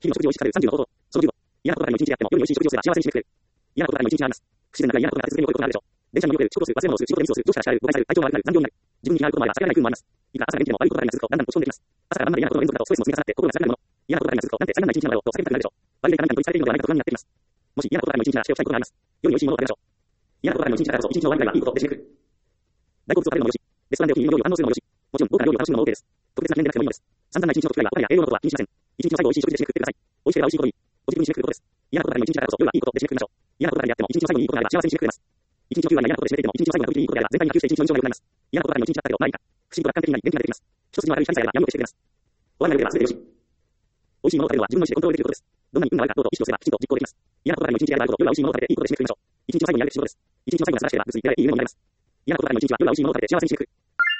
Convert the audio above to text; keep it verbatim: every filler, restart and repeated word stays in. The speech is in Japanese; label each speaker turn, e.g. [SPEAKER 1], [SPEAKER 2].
[SPEAKER 1] 日々の食事を意識されるさんじゅうの方法。そのじゅうご。嫌なことがありも一日であっても、夜に美味しい食事をすれば幸せにしてくれる。嫌なことがありも一日あります。不自然な嫌なことが続けることがあるでしょう。電車に乗る、遅刻する、忘れ物をする、仕事でミスをする、上司から叱られる、誤解される、体調が悪くなる、残業になる。自分に気があることもあれば、避けられない不運もあります。いくら朝が元気でも悪いことがありますと、だんだんと落ち込んできます。朝から晩まで嫌なことの連続だとストレスも積み重なって心が下がるもの。嫌なことがありますと、なんて最難な一日なんだろうと叫びたくなるでしょう。悪いか何かと言いされているのではないかと不安になっています。もし嫌なことがありも一日ならしておきたいことがあります。夜に美味しいものを食べましょう。嫌なことがありも一日だからこそ、一日の終わりがいいことをで締めくくる。大好物を食べるのもよし、レストランでお気に入りの料理を堪能するのもよし、もちろん豪華な料理を楽しむのも OK です。特別な記念でなくてもいいのです。散々な一日の時はお金や栄養のことは気にしません。一日の最後を美味しい食事で締めくくってください。美味しければ美味しいことに、ポジティブに締めくくることです。嫌なことがありも一日だからこそ、夜はいいことで締めくくりましょう。嫌なことがありであっても、一日の最後にいいことがあれば幸せに締めくくれます。一日のきゅう割が嫌なことで締めていても、一日の最後が無事にいいことであれば、全体が吸収して一日の印象が良くなります。嫌なことがありも一日だったけど、まあいいか。不思議と楽観的になり、元気が出てきます。一筋の明るい光さえあれば闇を消してくれます。終わらなければ全てよし。美味しいものを食べるのは自分の意思でコントロールできることです。どんなに運が悪かろうと意識をすればきちんと実行できます。嫌なことがありも一日であればあるほど、夜は美味しいものを食べていいことで締めくくりましょう。一日の最後にやるべき仕事です。一日の最後が素晴らしければ、物理的でいい夢になります。嫌なことがありも一日は夜は美味しいものを食べて幸せに締めくくる。